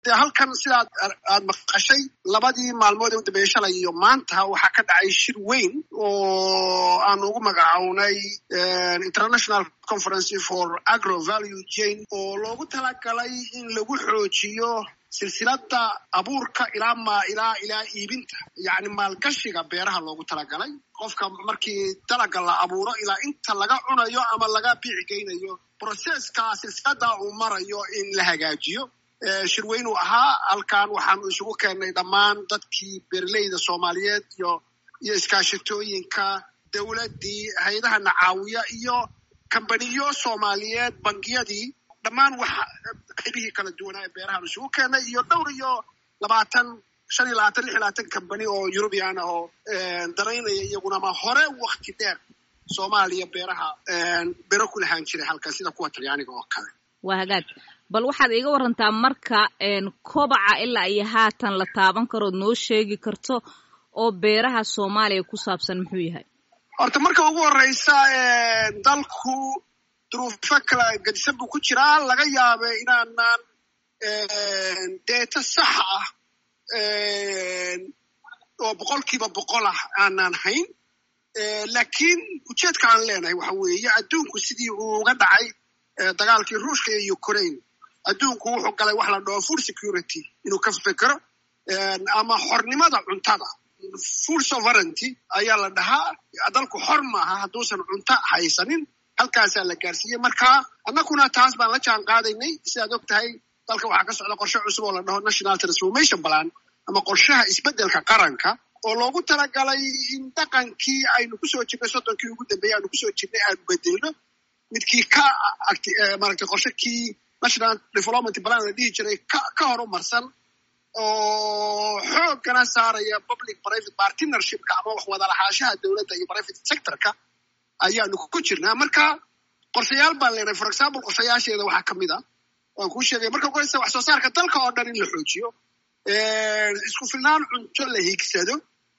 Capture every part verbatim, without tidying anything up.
halkan sidaad aad maqashay labadii maalmood ee u dambeeyay shalay iyo maanta waxaa ka dhacay shir weyn oo aan ugu magacawnay International Conference for Agro Value Chain oo loogu talagalay in lagu xoojiyo silsilada abuurka ilaa ma ilaa ilaa iibinta yacni maalgashiga beeraha loogu talagalay qofka markii dalaga la abuuro ilaa inta laga cunayo ama laga biicigeynayo processka silsilada uu marayo in la hagaajiyo shirweyn uu ahaa halkan waxaanu isugu keennay dhammaan dadkii beeraleyda Soomaaliyeed iyo iyo iskaashatooyinka dawladdii hay'adaha nacaawiya iyo kambaniyo Soomaaliyeed bangiyadii dhammaan waxa qaybihii kala duwanaa ee beeraha isugu keenay iyo dhowr iyo labaatan shan iyo labaatan lix iyo labaatan kambani oo European ah oo daraynaya iyaguna ma hore waqti dheer Soomaaliya beeraha beero ku lahaan jiray halkan sida kuwa Talyaaniga oo kale waa hagaag bal waxaad iiga warantaa marka kobaca ilaa iyo haatan la taaban karo noo sheegi karto oo beeraha Soomaaliya ku saabsan muxuu yahay horta marka ugu horeysa dalku duruufo kala gadisan buu ku jiraa laga yaabay inaanaan data sax ah oo boqolkiiba boqol ah aanaan hayn laakiin ujeedka aan leenahay waxa weeye adduunku sidii uu uga dhacay dagaalkii Ruushka iyo Ukraine adduunku wuxuu galay wax la dhaho food security inuu ka fikiro ama xornimada cuntada food sovereignty ayaa la dhahaa dalku xor maaha hadduusan cunto haysanin halkaasaa la gaarsiiyey marka annaguna taas baan la jaan qaadaynay sidaad og tahay dalka waxaa ka socda qorshe cusub oo la dhaho National Transformation Plan ama qorshaha isbeddelka qaranka oo loogu talagalay in dhaqankii aynu kusoo jirnay soddonkii ugu dambeeyay aynu kusoo jirnay aanu bedelno midkii ka maaragtay qorshekii National Development Plan la dhihi jiray ka horumarsan oo xoogana saaraya public private partnershipka ama wax wada lahaanshaha dawladda iyo private sectorka ayaanu ku jirnaa marka qorshayaal baan leenahay for example qorshayaasheeda waxaa ka mid ah waan kuu sheegay marka qoraysa wax soo saarka dalka oo dhan in la xoojiyo isku filnaan cunto la hiigsado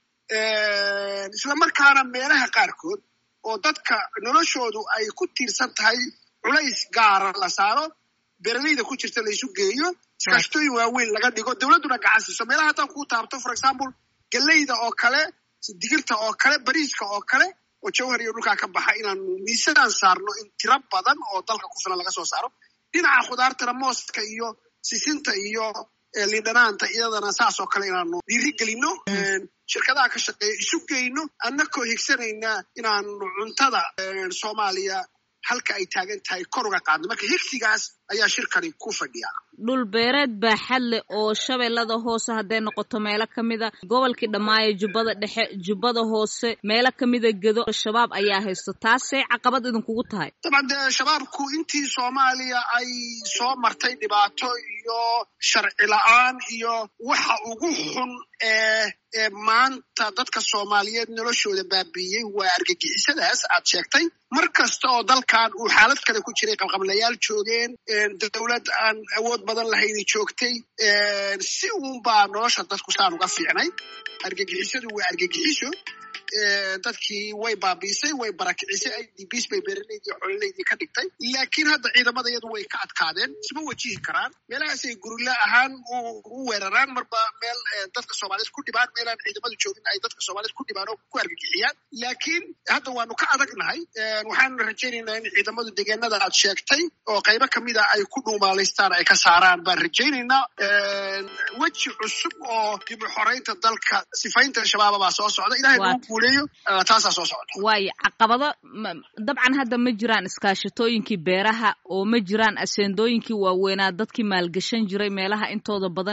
isla markaana meelaha qaarkood oo dadka noloshoodu ay ku tiirsan tahay culays gaara la saaro beeraleyda ku jirta la isu geeyo iskaashatooyin waaweyn laga dhigo dawladduna gacan siiso meelaha haddaan kuu taabto for example galleyda oo kale digirta oo kale bariiska oo kale oo jawhar iyo dhulkaa ka baxa inaanu miisadaan saarno in tiro badan oo dalka ku filan laga soo saaro dhinaca khudaartana mooska iyo sisinta iyo liindhanaanta iyadana saas oo kale inaanu dhiiri gelino shirkadaha ka shaqeeya isu geyno annakoo higsanayna inaanu cuntada Soomaaliya halka ay taagan tahay kor uga qaadno marka higsigaas ayaa shirkani ku fadhiya dhul beereed baaxad leh oo shabeellada hoose hadday noqoto meelo ka mida gobolkii dhammaaya jubbada dhexe jubbada hoose meelo ka mida gedo shabaab ayaa haysto taasay caqabad idinkugu tahay dabcan dee shabaabku intii Soomaaliya ay soo martay dhibaato iyo sharci la'aan iyo waxa ugu xun ee ee maanta dadka Soomaaliyeed noloshooda baabiiyey waa argagixisadaas aad sheegtay mar kasta oo dalkan uu xaalad kale ku jiray qalqablayaal joogeen dawlad aan awood badan lahayn joogtay si uun baa nolosha dadku saan uga fiicnay argagixisadu waa argagixiso dadkii way baabiisay way barakicisay I D Bs bay beeraleydii xoolaheydii ka dhigtay laakiin hadda ciidamada iyadu way ka adkaadeen isma wajihi karaan meelahaasay gurila ahaan u weeraraan marba meel dadka Soomaaliyeed ku dhibaan meelaan ciidamadu joogin ay dadka Soomaaliyeed ku dhibaan oo ku argagixiyaan laakiin hadda waanu ka adagnahay waxaan rajaynaynaa in ciidamadu deegaanada aad sheegtay oo qaybo kamid ah ay ku dhuumaalaystaan ay ka saaraan baan rajaynaynaa weji cusub oo dib u xoreynta dalka sifaynta shabaab baa soo socda ilaahay taasaa soo socota waayo caqabado dabcan hadda ma jiraan iskaashatooyinkii beeraha oo ma jiraan aseendooyinkii waaweynaa dadkii maalgashan jiray meelaha intooda badan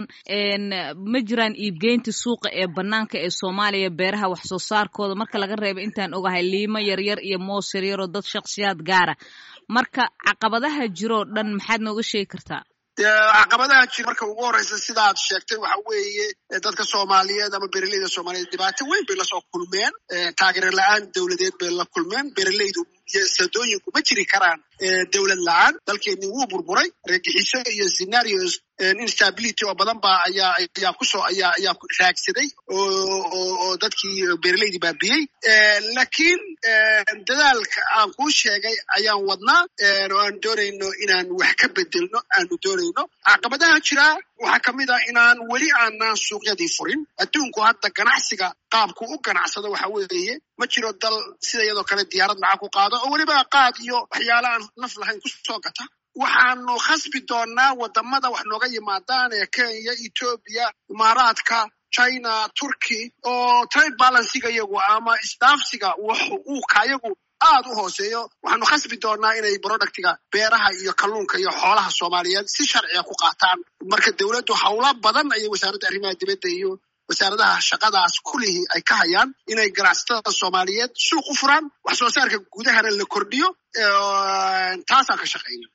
ma jiraan iibgeynta suuqa ee banaanka ee Soomaaliya beeraha wax soo saarkooda marka laga reebo intaan ogahay liimo yaryar iyo moos yaryar oo dad shakhsiyaad gaara marka caqabadaha jiro dhan maxaad nooga sheegi kartaa caqabadaha jira marka ugu horeysa sidaad sheegtay waxa weeye dadka Soomaaliyeed ama beeraleyda Soomaaliyeed dhibaato weyn bay la soo kulmeen taageero la'aan dawladeed bay la kulmeen beeraleydu iyo sadooyinku ma jiri karaan dawlad la'aan dalkeennii wuu burburay argagixiso iyo scenarios instability oo badan baa ayaa ayaa kusoo ayaa ayaa raagsaday oo oo dadkii beeraleydi baabiyey laakiin dadaalka aan kuu sheegay ayaan wadnaa oo aan doonayno inaan wax ka bedelno aanu doonayno caqabadaha jira waxaa ka mid ah inaan weli aanaan suuqyadii furin adduunku hadda ganacsiga qaabku u ganacsado waxa weeye ma jiro dal sida iyadoo kale diyaarad lacag ku qaado oo weliba qaad iyo waxyaala aan naf lahayn ku soo gata waxaanu khasbi doonaa wadamada wax nooga yimaadaan ee Kenya, Ethiopia, Imaaraadka, China, Turkey oo trade balance-ga iyagu ama isdhaafsiga uu kayagu aad u hooseeyo waxaanu khasbi doonaa inay productiga beeraha iyo kalluunka iyo xoolaha Soomaaliyeed si sharci ah ku qaataan marka dawladdu hawlo badan ay wasaaradda arrimaha dibadda iyo wasaaradaha shaqadaas kulihii ay ka hayaan inay ganacsatada Soomaaliyeed suuq u furaan wax soo saarka gudahana la kordhiyo taasaan ka shaqeynaa